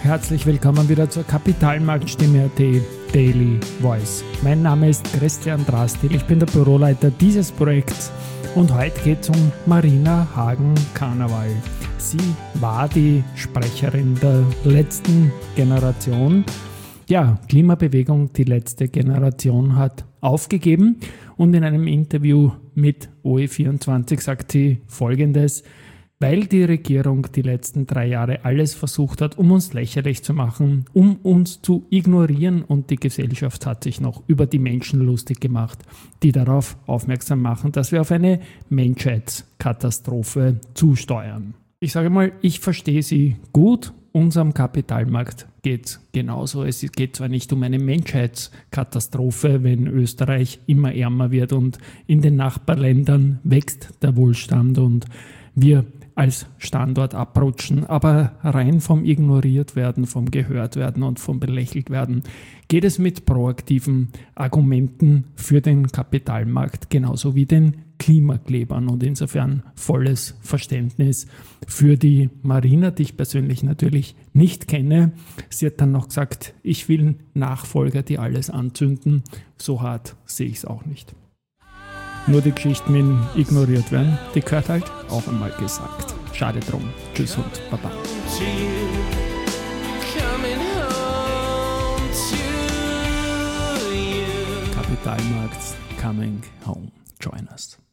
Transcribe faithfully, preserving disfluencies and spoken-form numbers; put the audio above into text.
herzlich willkommen wieder zur Kapitalmarktstimme.at Daily Voice. Mein Name ist Christian Drastil, ich bin der Büroleiter dieses Projekts und heute geht es um Marina Hagen-Carnevale. Sie war die Sprecherin der letzten Generation. Ja, Klimabewegung, die letzte Generation, hat aufgegeben und in einem Interview mit O E vierundzwanzig sagt sie Folgendes: Weil die Regierung die letzten drei Jahre alles versucht hat, um uns lächerlich zu machen, um uns zu ignorieren, und die Gesellschaft hat sich noch über die Menschen lustig gemacht, die darauf aufmerksam machen, dass wir auf eine Menschheitskatastrophe zusteuern. Ich sage mal, ich verstehe sie gut. Unserem Kapitalmarkt geht es genauso. Es geht zwar nicht um eine Menschheitskatastrophe, wenn Österreich immer ärmer wird und in den Nachbarländern wächst der Wohlstand und wir als Standort abrutschen, aber rein vom ignoriert werden, vom gehört werden und vom belächelt werden, geht es mit proaktiven Argumenten für den Kapitalmarkt genauso wie den Klimaklebern, und insofern volles Verständnis für die Marina, die ich persönlich natürlich nicht kenne. Sie hat dann noch gesagt, ich will Nachfolger, die alles anzünden. So hart sehe ich es auch nicht. Nur die Geschichten mit ignoriert werden, die gehört halt auch einmal gesagt. Schade drum. Tschüss und Baba. Kapitalmarkt coming home. Join us.